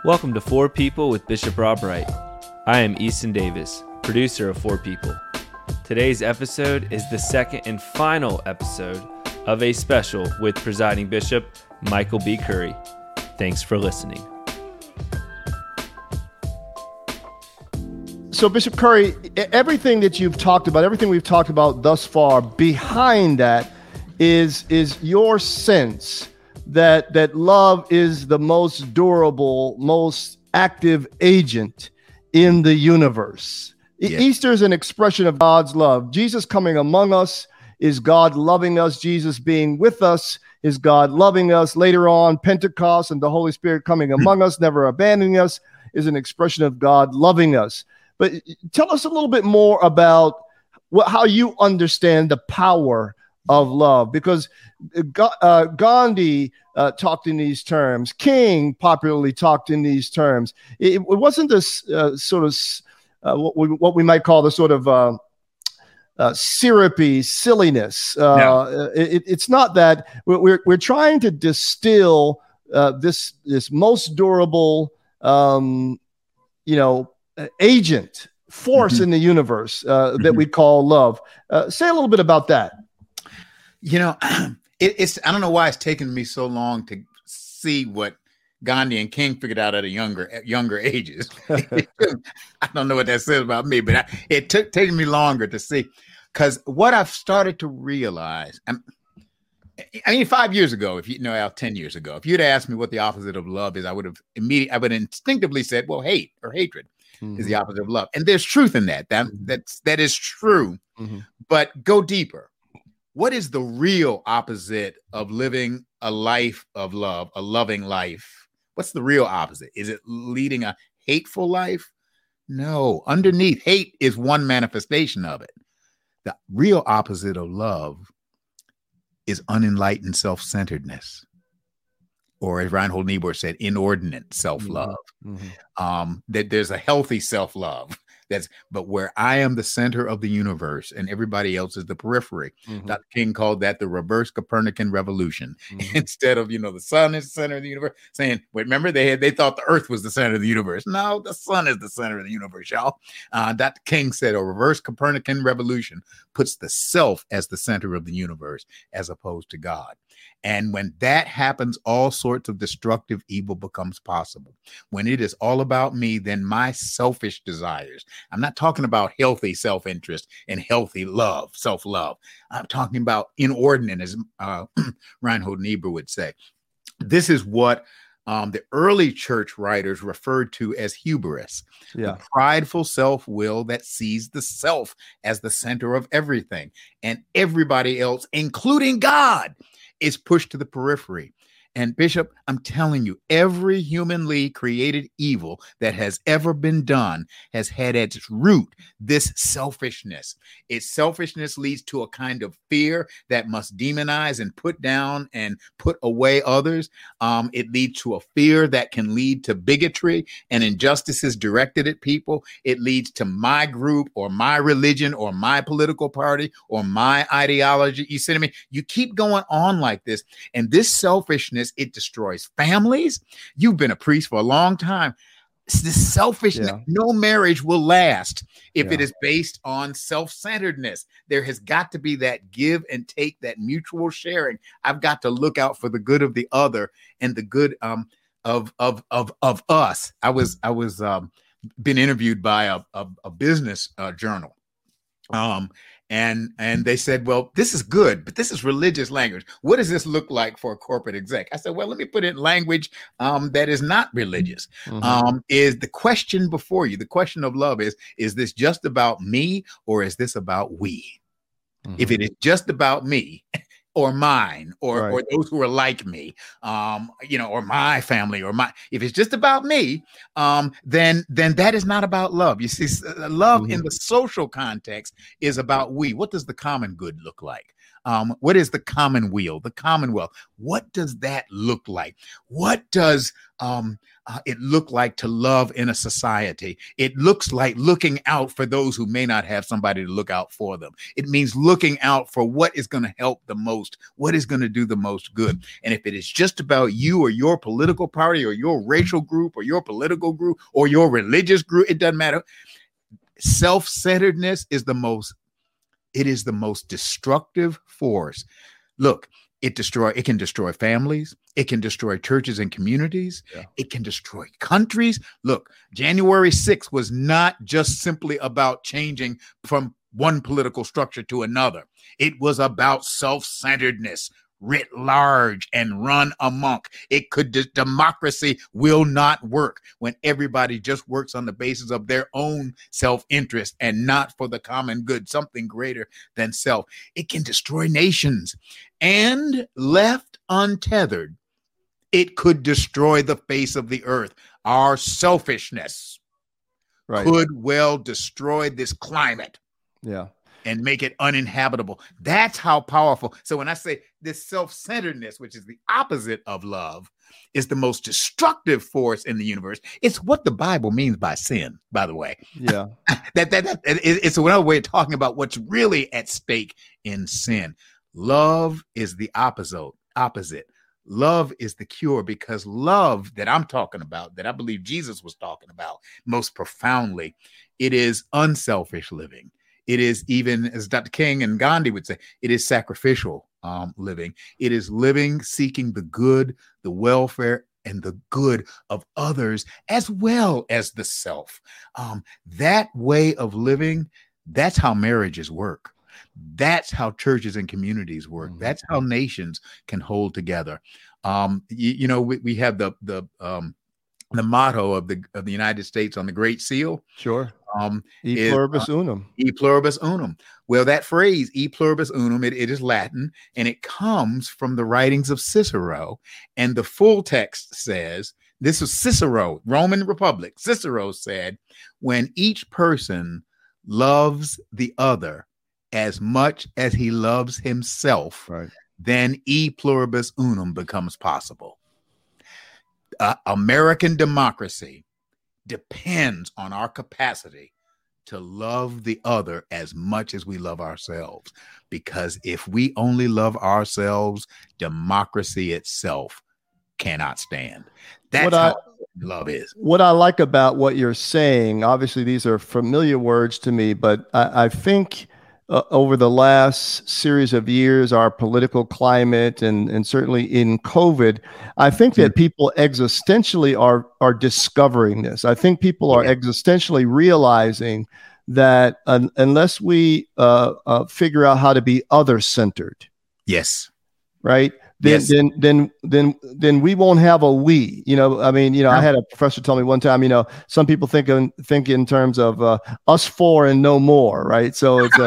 Welcome to Four People with Bishop Rob Wright. I am Easton Davis, producer of Four People. Today's episode is the second and final episode of a special with presiding Bishop Michael B. Curry. Thanks for listening. So, Bishop Curry, everything that you've talked about, everything we've talked about thus far, behind that is your sense that love is the most durable, most active agent in the universe. Yeah. Easter is an expression of God's love. Jesus coming among us is God loving us. Jesus being with us is God loving us. Later on, Pentecost and the Holy Spirit coming among us, never abandoning us, is an expression of God loving us. But tell us a little bit more about how you understand the power of love, because Gandhi talked in these terms. King popularly talked in these terms. It wasn't this sort of what we might call the sort of syrupy silliness. No. It's not that. We're trying to distill this most durable, agent force in the universe that we call love. Say a little bit about that. It's I don't know why it's taken me so long to see what Gandhi and King figured out at younger ages. I don't know what that says about me, but it took taking me longer to see, because what I've started to realize, 5 years ago, 10 years ago, if you'd asked me what the opposite of love is, I would instinctively said, well, hate or hatred is the opposite of love. And there's truth in that. That is true. Mm-hmm. But go deeper. What is the real opposite of living a life of love, a loving life? What's the real opposite? Is it leading a hateful life? No. Underneath, hate is one manifestation of it. The real opposite of love is unenlightened self-centeredness, or as Reinhold Niebuhr said, inordinate self-love. Mm-hmm. That there's a healthy self-love. But where I am the center of the universe and everybody else is the periphery. Mm-hmm. Dr. King called that the reverse Copernican revolution. Mm-hmm. Instead of, the sun is the center of the universe, saying, wait, remember they thought the earth was the center of the universe. No, the sun is the center of the universe, y'all. Dr. King said a reverse Copernican revolution puts the self as the center of the universe as opposed to God. And when that happens, all sorts of destructive evil becomes possible. When it is all about me, then my selfish desires. I'm not talking about healthy self-interest and healthy love, self-love. I'm talking about inordinate, as Reinhold Niebuhr would say. This is what the early church writers referred to as hubris, the prideful self-will that sees the self as the center of everything, and everybody else, including God, is pushed to the periphery. And Bishop, I'm telling you, every humanly created evil that has ever been done has had at its root this selfishness. Its selfishness leads to a kind of fear that must demonize and put down and put away others. It leads to a fear that can lead to bigotry and injustices directed at people. It leads to my group or my religion or my political party or my ideology. You see what I mean? You keep going on like this, and this selfishness, it destroys families. You've been a priest for a long time. This selfishness, no marriage will last if it is based on self-centeredness. There has got to be that give and take, that mutual sharing. I've got to look out for the good of the other and the good of us. I was been interviewed by a business journal. And they said, well, this is good, but this is religious language. What does this look like for a corporate exec? I said, well, let me put it in language that is not religious. Mm-hmm. Is the question before you, the question of love is this just about me or is this about we? Mm-hmm. If it is just about me or mine or those who are like me, or my family if it's just about me, then that is not about love. You see, love in the social context is about we. What does the common good look like? What is the commonweal? The commonwealth. What does that look like? What does it look like to love in a society? It looks like looking out for those who may not have somebody to look out for them. It means looking out for what is going to help the most, what is going to do the most good. And if it is just about you or your political party or your racial group or your political group or your religious group, it doesn't matter. Self-centeredness is the most destructive force. Look, it can destroy families. It can destroy churches and communities. Yeah. It can destroy countries. Look, January 6th was not just simply about changing from one political structure to another. It was about self-centeredness writ large and run amok. Democracy will not work when everybody just works on the basis of their own self-interest and not for the common good, something greater than self. It can destroy nations, and left untethered, it could destroy the face of the earth. Our selfishness could well destroy this climate. Yeah. And make it uninhabitable. That's how powerful. So when I say this self-centeredness, which is the opposite of love, is the most destructive force in the universe. It's what the Bible means by sin, by the way. Yeah. It's another way of talking about what's really at stake in sin. Love is the opposite. Love is the cure, because love that I'm talking about, that I believe Jesus was talking about most profoundly, it is unselfish living. It is, even as Dr. King and Gandhi would say, it is sacrificial living. It is living, seeking the good, the welfare, and the good of others, as well as the self. That way of living, that's how marriages work. That's how churches and communities work. Mm-hmm. That's how nations can hold together. We have the motto of the United States on the Great Seal. Sure. E pluribus unum. E pluribus unum. Well, that phrase, e pluribus unum, it is Latin, and it comes from the writings of Cicero. And the full text says, this was Cicero, Roman Republic. Cicero said, when each person loves the other as much as he loves himself, then e pluribus unum becomes possible. American democracy depends on our capacity to love the other as much as we love ourselves. Because if we only love ourselves, democracy itself cannot stand. That's how love is. What I like about what you're saying, obviously these are familiar words to me, but I think over the last series of years, our political climate and certainly in COVID, I think that people existentially are discovering this. I think people are existentially realizing that unless we figure out how to be other-centered, right, then we won't have a we. I had a professor tell me one time, some people think in terms of us four and no more, right? So it's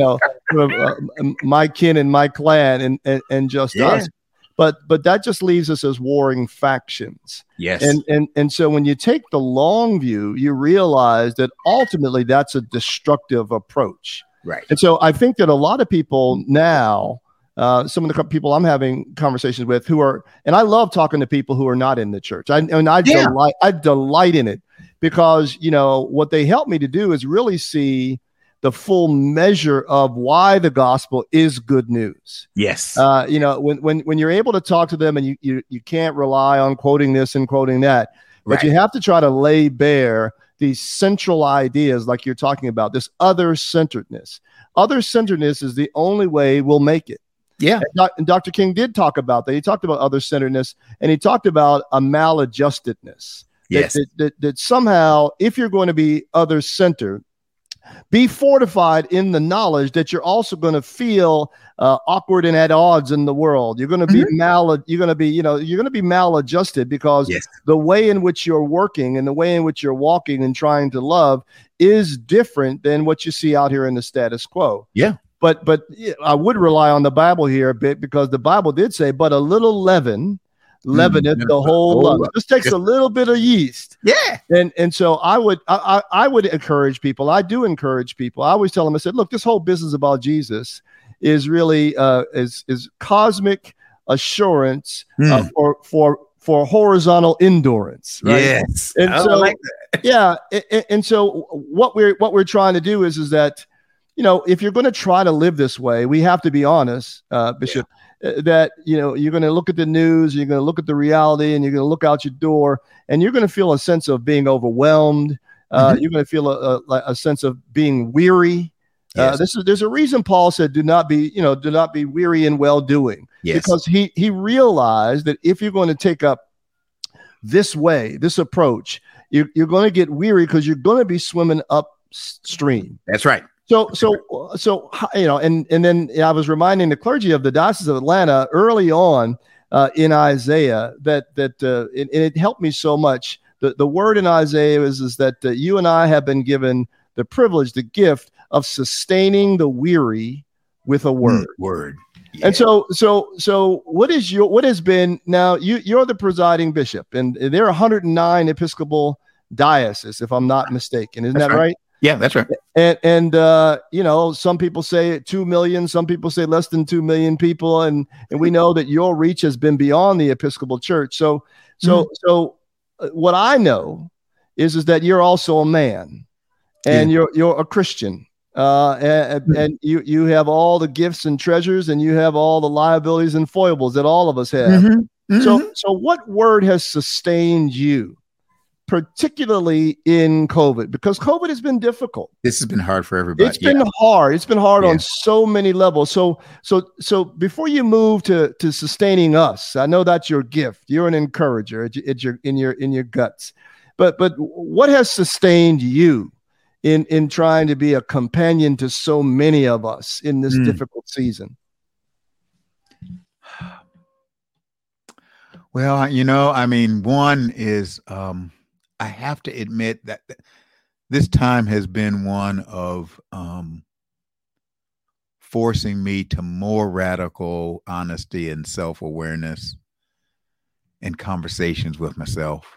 my kin and my clan and just us. But that just leaves us as warring factions. Yes. And so when you take the long view, you realize that ultimately that's a destructive approach. Right. And so I think that a lot of people now, some of the people I'm having conversations with who are, and I love talking to people who are not in the church. I delight in it, because, what they help me to do is really see the full measure of why the gospel is good news. Yes. When you're able to talk to them and you can't rely on quoting this and quoting that, but you have to try to lay bare these central ideas like you're talking about, this other-centeredness. Other-centeredness is the only way we'll make it. Yeah. And Dr. King did talk about that. He talked about other-centeredness, and he talked about a maladjustedness. Yes. That somehow, if you're going to be other-centered, be fortified in the knowledge that you're also going to feel awkward and at odds in the world. You're going to be you're going to be maladjusted, because the way in which you're working and the way in which you're walking and trying to love is different than what you see out here in the status quo. Yeah. But I would rely on the Bible here a bit, because the Bible did say, but a little leaveneth the whole lump. It just takes a little bit of yeast. Yeah. And so I would encourage people. I do encourage people. I always tell them, I said, look, this whole business about Jesus is really is cosmic assurance for horizontal endurance, right? Yes, and I so like that. yeah, and so what we're trying to do is that, you know, if you're going to try to live this way, we have to be honest, Bishop, that, you know, you're going to look at the news, you're going to look at the reality, and you're going to look out your door, and you're going to feel a sense of being overwhelmed. You're going to feel a sense of being weary. Yes. There's a reason Paul said, do not be weary in well doing, because he realized that if you're going to take up this approach, you're going to get weary because you're going to be swimming upstream. That's right. So you know, and then I was reminding the clergy of the Diocese of Atlanta early on in Isaiah that and it helped me so much. The word in Isaiah is that you and I have been given the privilege, the gift of sustaining the weary with a word. Yeah. And so what has been, now you're the presiding bishop, and there are 109 Episcopal dioceses, if I'm not mistaken. Isn't that right? Yeah, that's right. And you know, some people say 2 million, some people say less than 2 million people, and we know that your reach has been beyond the Episcopal Church. So what I know is that you're also a man, and you're a Christian, and you have all the gifts and treasures, and you have all the liabilities and foibles that all of us have. So what word has sustained you, particularly in COVID? Because COVID has been difficult. This has been hard for everybody. It's been hard. It's been hard on so many levels. So before you move to sustaining us, I know that's your gift. You're an encourager. It's in your guts. But what has sustained you in trying to be a companion to so many of us in this difficult season? Well, you know, I mean, one is I have to admit that this time has been one of forcing me to more radical honesty and self-awareness and conversations with myself.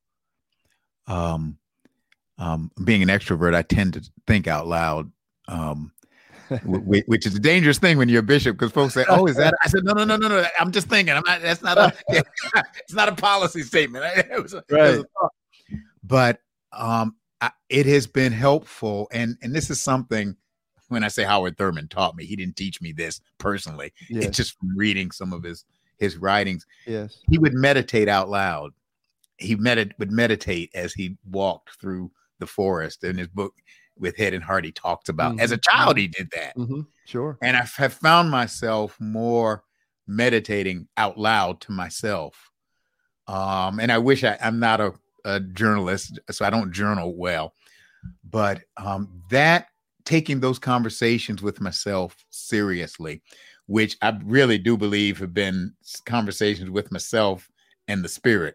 Being an extrovert, I tend to think out loud, which is a dangerous thing when you're a bishop, because folks say, "Oh, is that?" I said, "No. I'm just thinking. I'm not. That's not it's not a policy statement." It was a thought. But it has been helpful, and this is something. When I say Howard Thurman taught me, he didn't teach me this personally. Yes. It's just from reading some of his writings. Yes, he would meditate out loud. He would meditate as he walked through the forest. In his book, With Head and Heart, he talks about as a child he did that. Sure. And I have found myself more meditating out loud to myself. And I wish I'm not a journalist, so I don't journal well. But that taking those conversations with myself seriously, which I really do believe have been conversations with myself and the Spirit,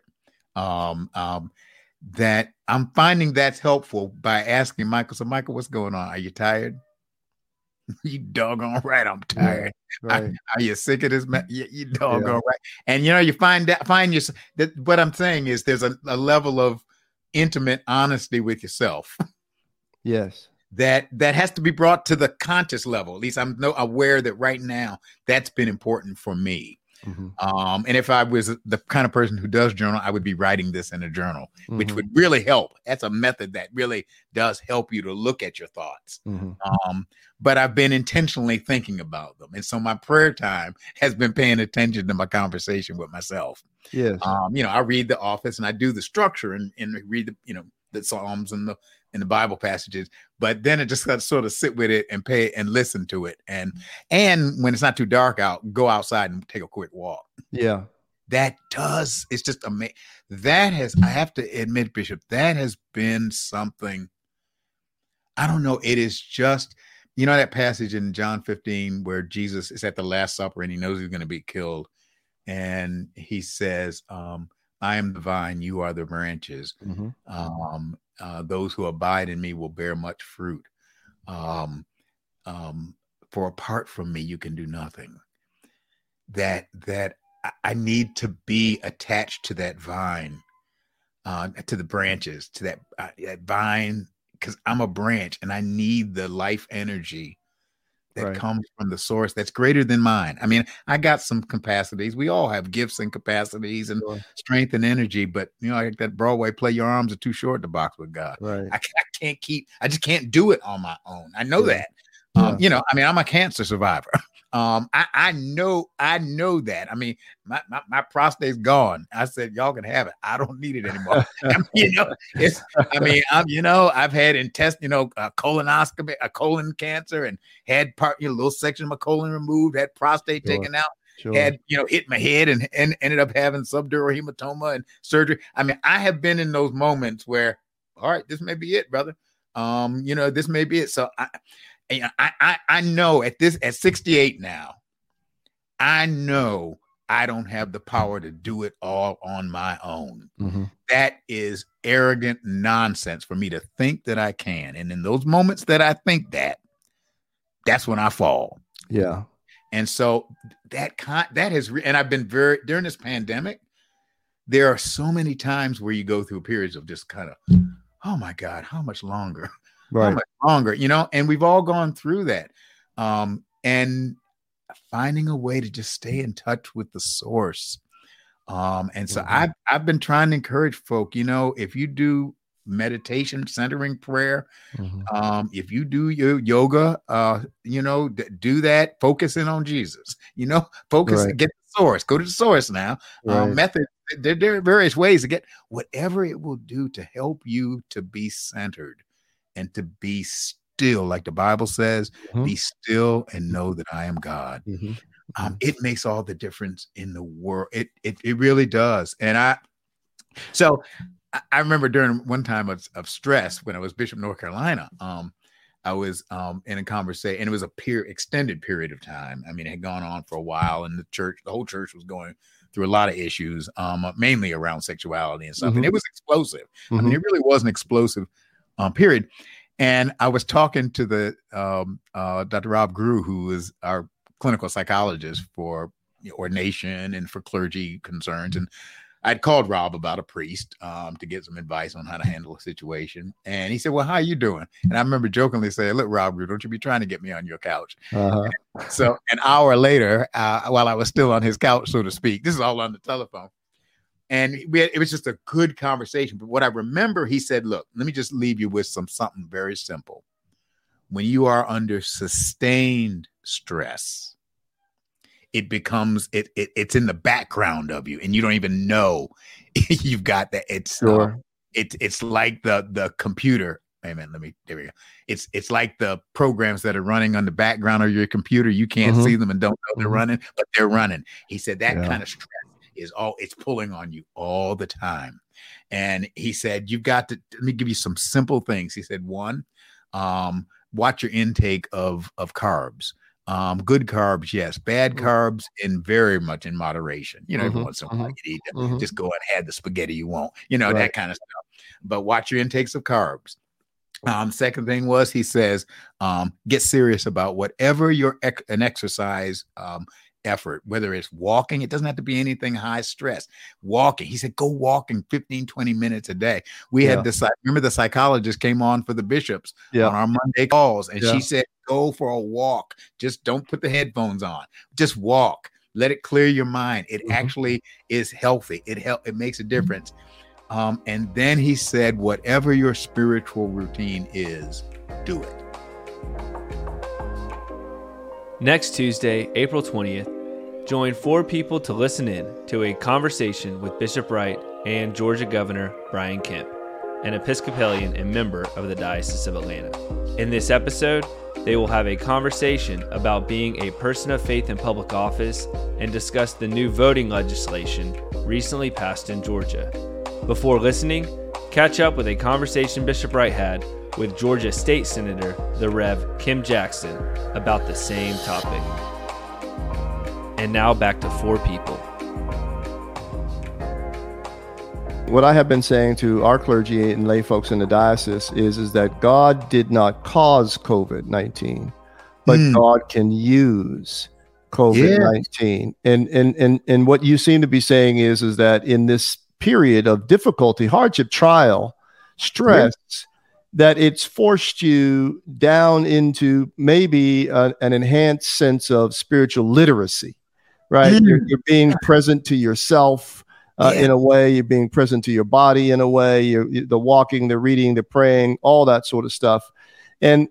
that I'm finding that's helpful by asking Michael. So, Michael, what's going on? Are you tired? You doggone right, I'm tired. Yeah, right. Are you sick of this? You doggone right. And you know, you find that what I'm saying is there's a level of intimate honesty with yourself. Yes. That has to be brought to the conscious level. At least I'm aware that right now that's been important for me. And if I was the kind of person who does journal, I would be writing this in a journal, which would really help. That's a method that really does help you to look at your thoughts. But I've been intentionally thinking about them. And so my prayer time has been paying attention to my conversation with myself. Yes. You know, I read the office and I do the structure and read the Psalms and the Bible passages, but then it just got to sort of sit with it and pay and listen to it. And when it's not too dark out, go outside and take a quick walk. Yeah. It's just amazing. I have to admit, Bishop, that has been something, I don't know. It is just, that passage in John 15 where Jesus is at the Last Supper and he knows he's going to be killed. And he says, I am the vine, you are the branches. Those who abide in me will bear much fruit. For apart from me, you can do nothing. That I need to be attached to that vine, to the branches, to that vine, because I'm a branch and I need the life energy that comes from the source that's greater than mine. I mean, I got some capacities. We all have gifts and capacities and strength and energy, but like that Broadway play, your arms are too short to box with God. Right. I just can't do it on my own. I know that. I mean, I'm a cancer survivor. I know that. I mean, my prostate's gone. I said, y'all can have it. I don't need it anymore. I've had colonoscopy, a colon cancer, and had a little section of my colon removed, had prostate taken out, had, hit my head and ended up having subdural hematoma and surgery. I mean, I have been in those moments where, all right, this may be it, brother. This may be it. So I know at 68 now, I know I don't have the power to do it all on my own. Mm-hmm. That is arrogant nonsense for me to think that I can. And in those moments that I think that's when I fall. Yeah. And so and I've been during this pandemic, there are so many times where you go through periods of just kind of, oh my God, how much longer? Right. How much longer, and we've all gone through that. And finding a way to just stay in touch with the source. And so I've been trying to encourage folk, if you do meditation, centering prayer, if you do your yoga, do that, focus in on Jesus, focus, get the source, go to the source now. Method. There are various ways to get whatever it will do to help you to be centered. And to be still, like the Bible says, be still and know that I am God. It makes all the difference in the world. It really does. And I remember during one time of stress when I was Bishop, North Carolina, I was in a conversation, and it was extended period of time. I mean, it had gone on for a while, and the whole church was going through a lot of issues, mainly around sexuality and stuff. And it was explosive. I mean, it really was an explosive period. And I was talking to the Dr. Rob Grew, who is our clinical psychologist for ordination and for clergy concerns. And I'd called Rob about a priest to get some advice on how to handle a situation. And he said, well, how are you doing? And I remember jokingly saying, look, Rob Grew, don't you be trying to get me on your couch. So an hour later, while I was still on his couch, so to speak, this is all on the telephone. And it was just a good conversation. But what I remember, he said, look, let me just leave you with something very simple. When you are under sustained stress, it becomes, it's in the background of you, and you don't even know you've got that. It's like the computer. Amen. There we go. It's like the programs that are running on the background of your computer. You can't see them and don't know they're running, but they're running. He said that kind of stress it's pulling on you all the time. And he said, you've got to, let me give you some simple things. He said, one, watch your intake of carbs. Good carbs, yes. Bad carbs, and very much in moderation. Every once in a while you eat, just go and have the spaghetti you want, that kind of stuff. But watch your intakes of carbs. Second thing was, he says, get serious about whatever an exercise effort, whether it's walking, it doesn't have to be anything high stress. Walking, he said, go walking 15, 20 minutes a day. We had this, remember the psychologist came on for the bishops on our Monday calls, and she said, go for a walk. Just don't put the headphones on. Just walk. Let it clear your mind. It actually is healthy. It makes a difference. And then he said, whatever your spiritual routine is, do it. Next Tuesday, April 20th, join 4 people to listen in to a conversation with Bishop Wright and Georgia Governor Brian Kemp, an Episcopalian and member of the Diocese of Atlanta. In this episode, they will have a conversation about being a person of faith in public office and discuss the new voting legislation recently passed in Georgia. Before listening, catch up with a conversation Bishop Wright had with Georgia State Senator, the Rev. Kim Jackson, about the same topic. And now back to 4 people. What I have been saying to our clergy and lay folks in the diocese is that God did not cause COVID-19, but God can use COVID-19. And what you seem to be saying is that in this period of difficulty, hardship, trial, stress, that it's forced you down into maybe an enhanced sense of spiritual literacy, right? You're being present to yourself in a way, you're being present to your body in a way, the walking, the reading, the praying, all that sort of stuff. And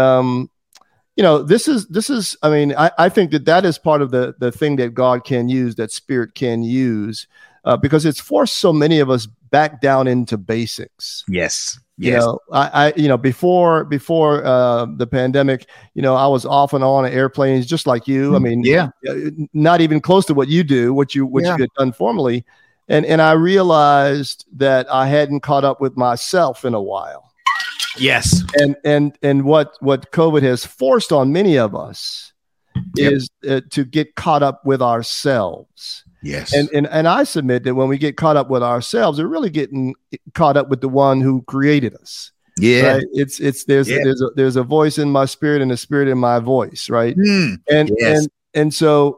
this is, I mean, I think that is part of the thing that God can use, that Spirit can use, because it's forced so many of us back down into basics. Yes. Before the pandemic, I was off and on airplanes just like you. I mean, not even close to what you do, what you had done formerly. And I realized that I hadn't caught up with myself in a while. Yes. And what COVID has forced on many of us is to get caught up with ourselves. Yes. And I submit that when we get caught up with ourselves, we're really getting caught up with the one who created us. Yeah. Right? There's a voice in my spirit and a spirit in my voice. Right. And so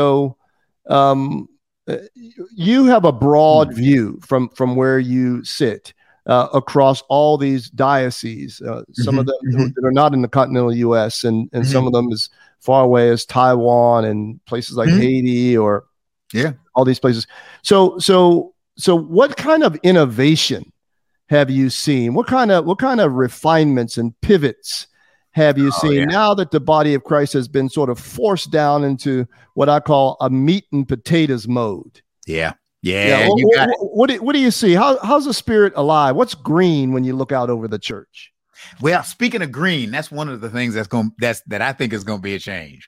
you have a broad view from where you sit across all these dioceses, some of them that are not in the continental U.S. and some of them as far away as Taiwan and places like Haiti or all these places. So what kind of innovation have you seen? What kind of refinements and pivots have you seen now that the body of Christ has been sort of forced down into what I call a meat and potatoes mode? Yeah. What do you see? How's the Spirit alive? What's green when you look out over the church? Well, speaking of green, that's one of the things that I think is going to be a change.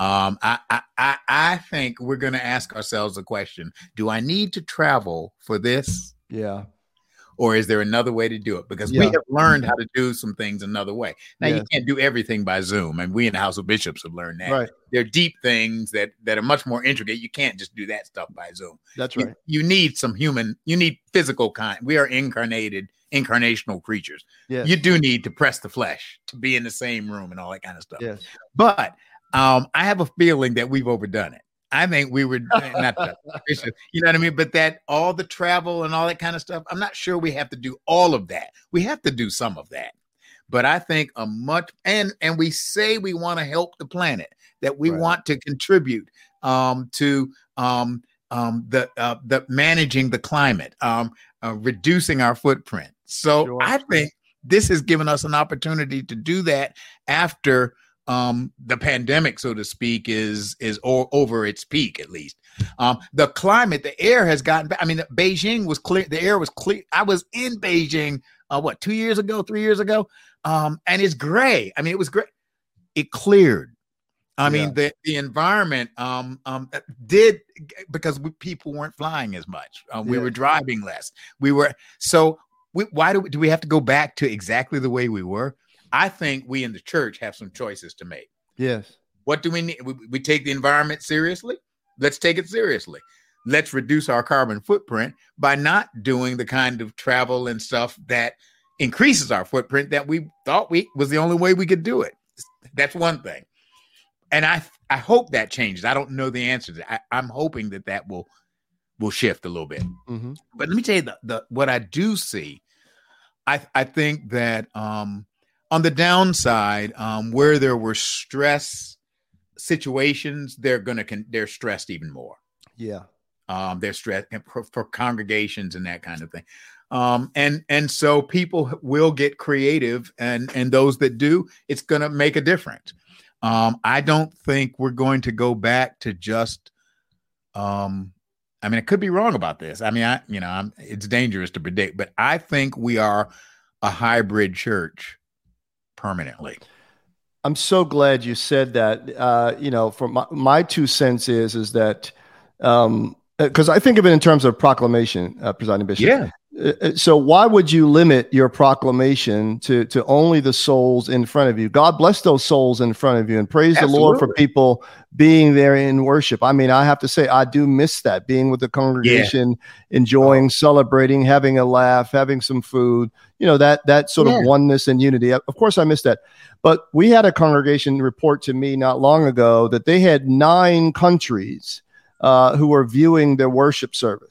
I think we're going to ask ourselves the question: do I need to travel for this? Yeah. Or is there another way to do it? Because we have learned how to do some things another way. Now, you can't do everything by Zoom. And we in the House of Bishops have learned that. Right. There are deep things that are much more intricate. You can't just do that stuff by Zoom. That's right. You need you need physical kind. We are incarnational creatures. Yes. You do need to press the flesh to be in the same room and all that kind of stuff. Yes. But I have a feeling that we've overdone it. I think we were not you know what I mean? But that all the travel and all that kind of stuff, I'm not sure we have to do all of that. We have to do some of that. But I think and we say we want to help the planet, that we want to contribute to the managing the climate, reducing our footprint. So I think this has given us an opportunity to do that after the pandemic, so to speak, is over its peak, at least. The climate, the air has gotten back. I mean, Beijing was clear. The air was clear. I was in Beijing, 3 years ago? And it's gray. I mean, it was great. It cleared. I mean, the environment did, because people weren't flying as much. We were driving less. Why do we have to go back to exactly the way we were? I think we in the church have some choices to make. Yes. What do we need? We take the environment seriously. Let's take it seriously. Let's reduce our carbon footprint by not doing the kind of travel and stuff that increases our footprint that we thought was the only way we could do it. That's one thing. And I hope that changes. I don't know the answer to that. I'm hoping that will shift a little bit. Mm-hmm. But let me tell you what I do see. I think that on the downside, where there were stress situations, they're stressed even more. Yeah. They're stressed for congregations and that kind of thing. And so people will get creative, and those that do, it's going to make a difference. I don't think we're going to go back to just, I mean, I could be wrong about this. I mean, it's dangerous to predict, but I think we are a hybrid church permanently. I'm so glad you said that. For my 2 cents is that, because I think of it in terms of proclamation, Presiding Bishop. Yeah. So why would you limit your proclamation to only the souls in front of you? God bless those souls in front of you, and praise the Lord for people being there in worship. I mean, I have to say, I do miss that, being with the congregation, enjoying, celebrating, having a laugh, having some food, that sort of oneness and unity. Of course, I miss that. But we had a congregation report to me not long ago that they had 9 countries who were viewing their worship service.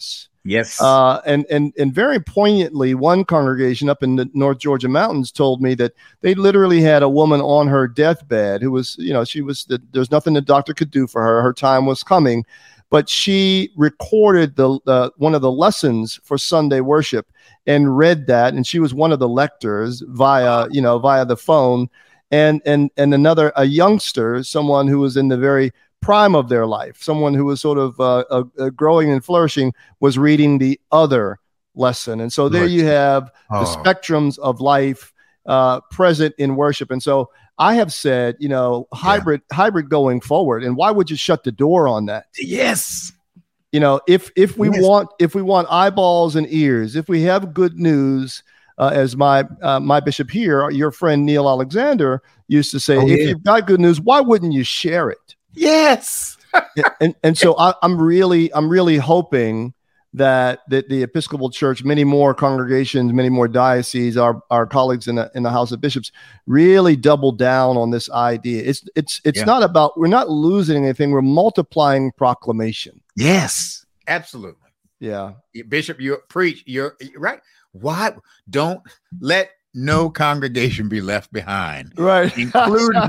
Yes. And very poignantly, one congregation up in the North Georgia mountains told me that they literally had a woman on her deathbed who was, there's nothing the doctor could do for her. Her time was coming, but she recorded one of the lessons for Sunday worship and read that. And she was one of the lectors via the phone. And a youngster, someone who was in the very prime of their life, someone who was sort of growing and flourishing, was reading the other lesson. And so there you have the spectrums of life present in worship. And so I have said, hybrid going forward. And why would you shut the door on that? Yes. If we want eyeballs and ears, if we have good news, as my bishop here, your friend Neil Alexander used to say, if you've got good news, why wouldn't you share it? Yes. and so I'm really hoping that the Episcopal Church, many more congregations, many more dioceses, our colleagues in the House of Bishops, really double down on this idea. It's not about, we're not losing anything, we're multiplying proclamation. Yes, absolutely. Yeah. Bishop, you preach, you're right. Why don't let no congregation be left behind? Right. Including,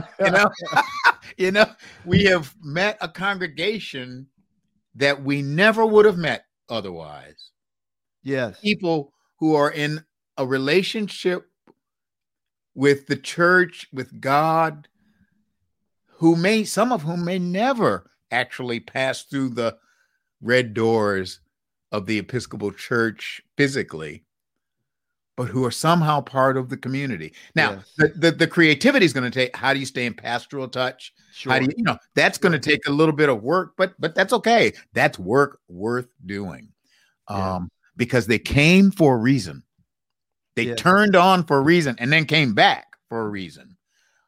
we have met a congregation that we never would have met otherwise. Yes. People who are in a relationship with the church, with God, some of whom may never actually pass through the red doors of the Episcopal Church physically, but who are somehow part of the community. Now, the creativity is going to take, how do you stay in pastoral touch? Sure. How do that's going to take a little bit of work, but that's okay. That's work worth doing. Because they came for a reason. They turned on for a reason and then came back for a reason.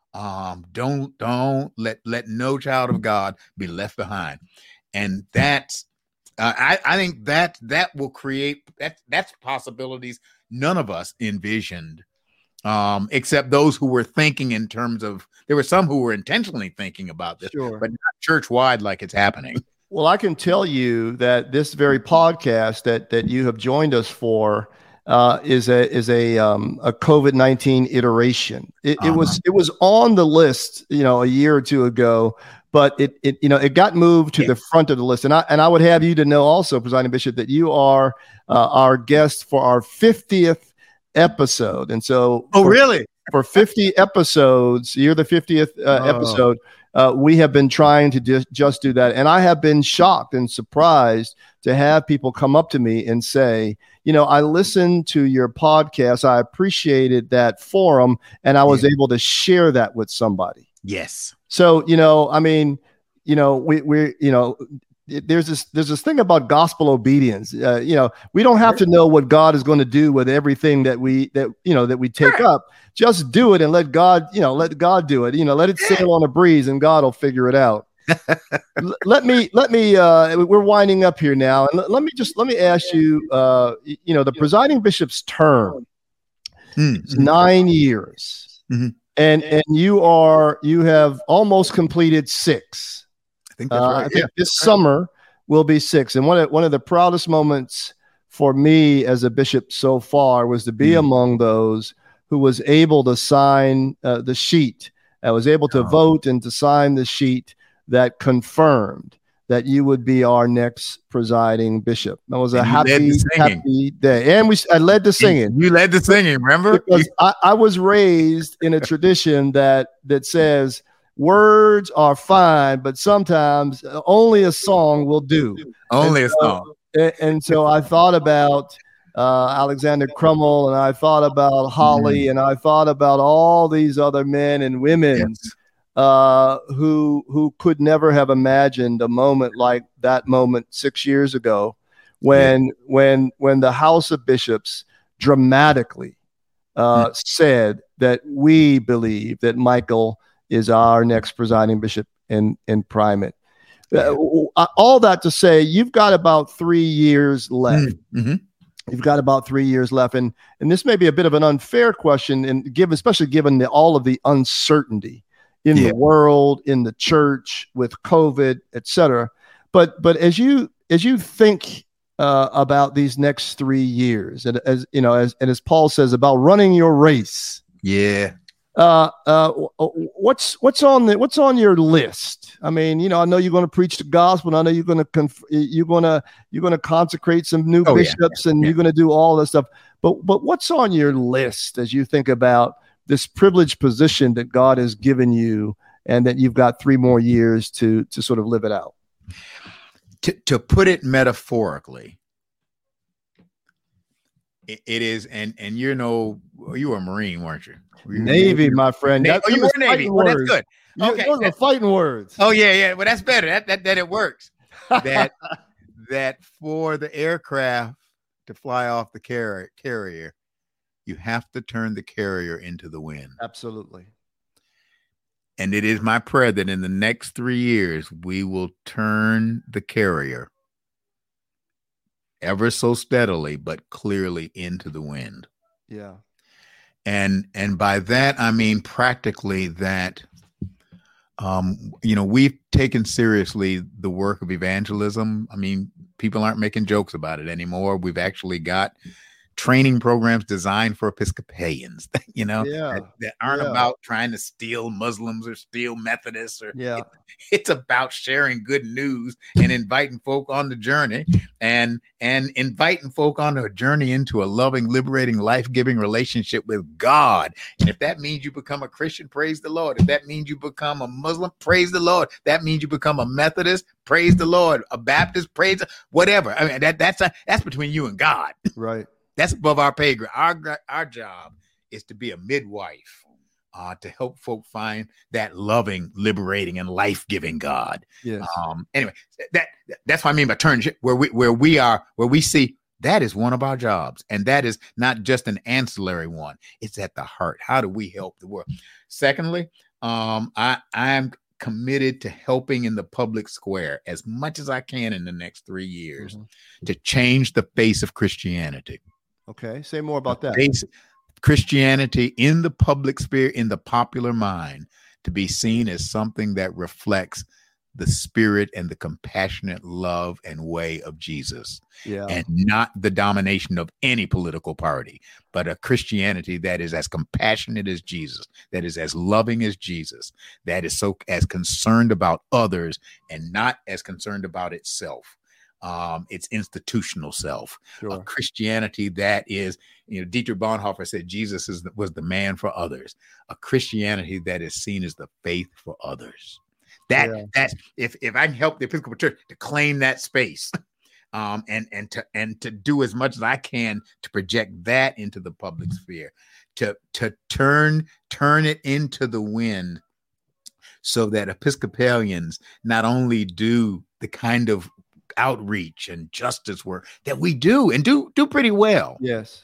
Don't let no child of God be left behind. And that's, I think that will create, that's possibilities none of us envisioned, except those who were thinking in terms of, there were some who were intentionally thinking about this, but not church-wide like it's happening. Well, I can tell you that this very podcast that you have joined us for is a COVID-19 iteration. It was on the list, a year or two ago, but it got moved to the front of the list. And I would have you to know also, Presiding Bishop, that you are our guest for our 50th episode. And so, really? For 50 episodes, you're the 50th episode. We have been trying to just do that. And I have been shocked and surprised to have people come up to me and say, I listened to your podcast. I appreciated that forum, and I was able to share that with somebody. Yes. So, there's this thing about gospel obedience. We don't have to know what God is going to do with everything that we take up. Just do it and let God do it. Let it sail on a breeze and God will figure it out. Let me we're winding up here now. And let me ask you, the presiding bishop's term is 9 years. Mm-hmm. And you have almost completed 6. I think that's right. I think this summer will be 6. And one of the proudest moments for me as a bishop so far was to be among those who was able to sign the sheet. I was able to vote and to sign the sheet that confirmed that you would be our next presiding bishop. That was a happy day. And I led the singing. You led the singing, remember? Because I was raised in a tradition that says words are fine, but sometimes only a song will do. Only a song. And so I thought about Alexander Crummell, and I thought about Holly, and I thought about all these other men and women who could never have imagined a moment like that moment 6 years ago when the House of Bishops dramatically said that we believe that Michael is our next presiding bishop and primate. All that to say, you've got about 3 years left. Mm-hmm. You've got about 3 years left, and this may be a bit of an unfair question, and especially given all of the uncertainty in the world, in the church, with COVID, etc. But as you think about these next 3 years, and as you know, as Paul says about running your race. Yeah. What's on your list? I mean, I know you're going to preach the gospel. And I know you're going to consecrate some new bishops, and you're going to do all this stuff. But what's on your list as you think about this privileged position that God has given you, and that you've got 3 more years to sort of live it out? To put it metaphorically, it is, and you were a Marine, weren't you? Navy, my friend. You were Navy. Well, that's good. Okay, those are fighting words. Oh yeah. Well, that's better. That it works. That for the aircraft to fly off the carrier, you have to turn the carrier into the wind. Absolutely. And it is my prayer that in the next 3 years, we will turn the carrier ever so steadily, but clearly into the wind. Yeah. And by that, I mean practically that, we've taken seriously the work of evangelism. I mean, people aren't making jokes about it anymore. We've actually got training programs designed for Episcopalians, that aren't about trying to steal Muslims or steal Methodists. It's about sharing good news and inviting folk on the journey and inviting folk on a journey into a loving, liberating, life-giving relationship with God. And if that means you become a Christian, praise the Lord. If that means you become a Muslim, praise the Lord. That means you become a Methodist, praise the Lord. A Baptist, whatever. I mean, that's between you and God. Right. That's above our pay grade. Our job is to be a midwife, to help folk find that loving, liberating, and life-giving God. Yes. Anyway, that's what I mean by turn where we see that is one of our jobs, and that is not just an ancillary one. It's at the heart. How do we help the world? Secondly, I am committed to helping in the public square as much as I can in the next 3 years to change the face of Christianity. Okay. Say more about that. Christianity in the public sphere, in the popular mind, to be seen as something that reflects the spirit and the compassionate love and way of Jesus, and not the domination of any political party, but a Christianity that is as compassionate as Jesus, that is as loving as Jesus, that is so as concerned about others and not as concerned about itself. Its institutional self, a Christianity that is, Dietrich Bonhoeffer said Jesus was the man for others, a Christianity that is seen as the faith for others. That's if I can help the Episcopal Church to claim that space, and to do as much as I can to project that into the public sphere, to turn it into the wind, so that Episcopalians not only do the kind of outreach and justice work that we do and do pretty well. Yes.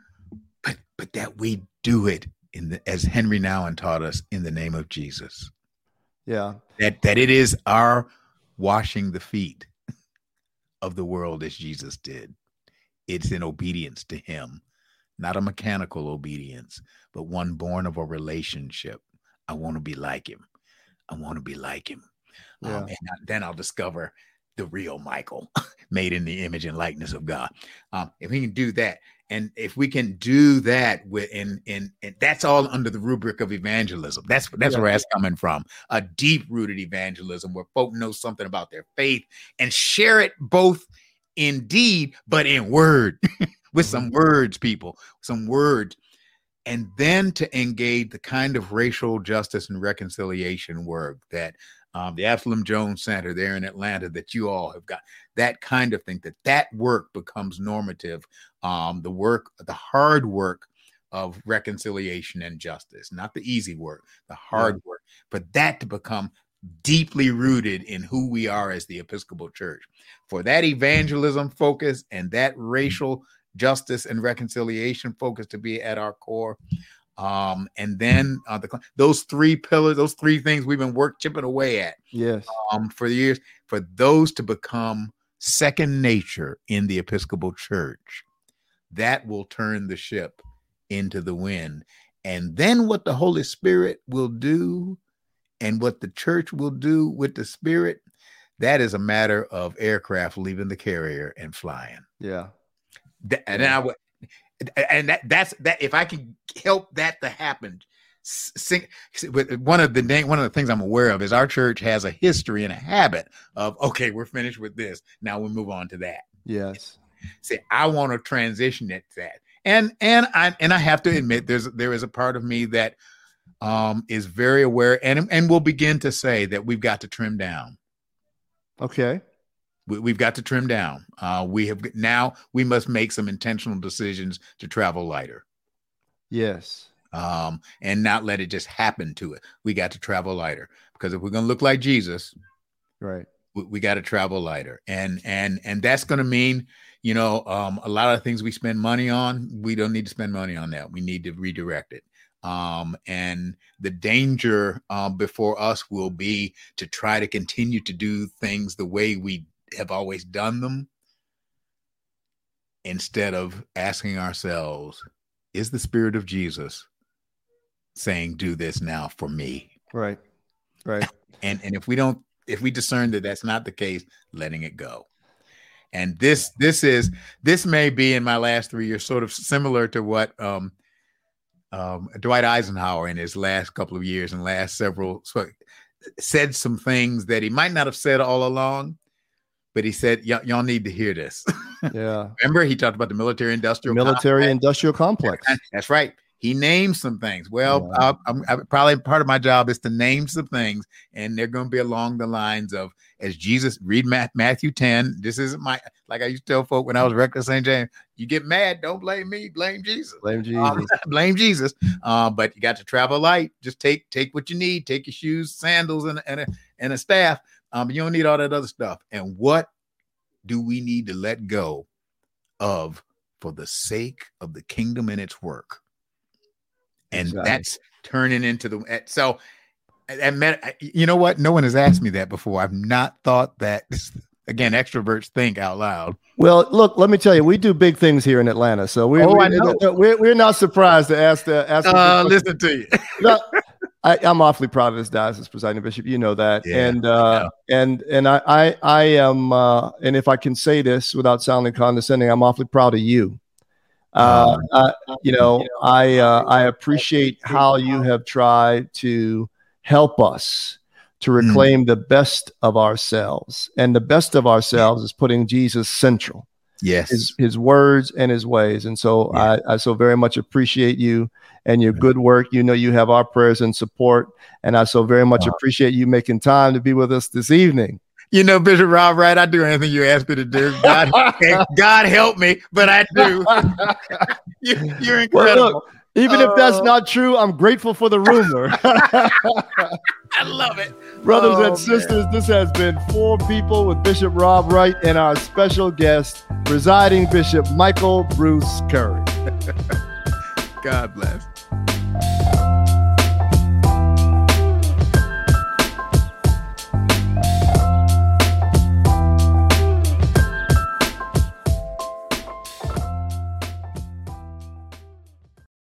But that we do it as Henry Nouwen taught us, in the name of Jesus. Yeah. That it is our washing the feet of the world as Jesus did. It's in obedience to him, not a mechanical obedience, but one born of a relationship. I want to be like him. I want to be like him. And then I'll discover the real Michael, made in the image and likeness of God. If we can do that, and if we can do that and that's all under the rubric of evangelism. That's where that's coming from. A deep-rooted evangelism where folk know something about their faith and share it both in deed, but in word, with some words, some words. And then to engage the kind of racial justice and reconciliation work that the Absalom Jones Center there in Atlanta, that you all have got, that kind of thing, that work becomes normative. The hard work of reconciliation and justice, not the easy work, the hard work, for that to become deeply rooted in who we are as the Episcopal Church. For that evangelism focus and that racial justice and reconciliation focus to be at our core. And then those 3 pillars, those 3 things we've been chipping away at for years, for those to become second nature in the Episcopal Church, that will turn the ship into the wind. And then what the Holy Spirit will do and what the church will do with the Spirit, That is a matter of aircraft leaving the carrier and flying. Yeah. That's if I can help that to happen. One of the things I'm aware of is our church has a history and a habit of, okay, we're finished with this. Now we move on to that. Yes. See, I want to transition it to that. And I have to admit there is a part of me that is very aware and will begin to say that we've got to trim down. Okay. We've got to trim down. We must make some intentional decisions to travel lighter. Yes. And not let it just happen to it. We got to travel lighter, because if we're going to look like Jesus, right, we got to travel lighter. And that's going to mean, a lot of things we spend money on, we don't need to spend money on that. We need to redirect it. And the danger before us will be to try to continue to do things the way we have always done them, instead of asking ourselves, is the Spirit of Jesus saying, do this now for me? Right. And if we discern that that's not the case, letting it go. And this may be, in my last 3 years, sort of similar to what Dwight Eisenhower in his last couple of years and last several said some things that he might not have said all along, but he said, y'all need to hear this. Yeah. Remember, he talked about the military-industrial complex. That's right. He named some things. Well, yeah. I'm probably part of my job is to name some things, and they're going to be along the lines of, as Jesus, read Matthew 10. This isn't like I used to tell folk when I was rector of St. James, you get mad, don't blame me, blame Jesus. Blame Jesus. Blame Jesus. But you got to travel light. Just take what you need. Take your shoes, sandals, and a staff. You don't need all that other stuff. And what do we need to let go of for the sake of the kingdom and its work? And exactly. That's turning into so you know what? No one has asked me that before. I've not thought that. Again, extroverts think out loud. Well, look, let me tell you, we do big things here in Atlanta. So we're not surprised to ask. Listen to you. I'm awfully proud of this diocese, Presiding Bishop. You know that, yeah, and I am, and if I can say this without sounding condescending, I'm awfully proud of you. I appreciate how you have tried to help us to reclaim the best of ourselves, and the best of ourselves is putting Jesus central. Yes, his words and his ways, and so yeah. I so very much appreciate you and your good work. You have our prayers and support, and I so very much appreciate you making time to be with us this evening. Bishop Rob Wright, I do anything you ask me to do. God help me, but I do. You're incredible. Well, look, even if that's not true, I'm grateful for the rumor. I love it. Brothers and sisters, this has been 4 People with Bishop Rob Wright and our special guest, Presiding Bishop Michael Bruce Curry. God bless.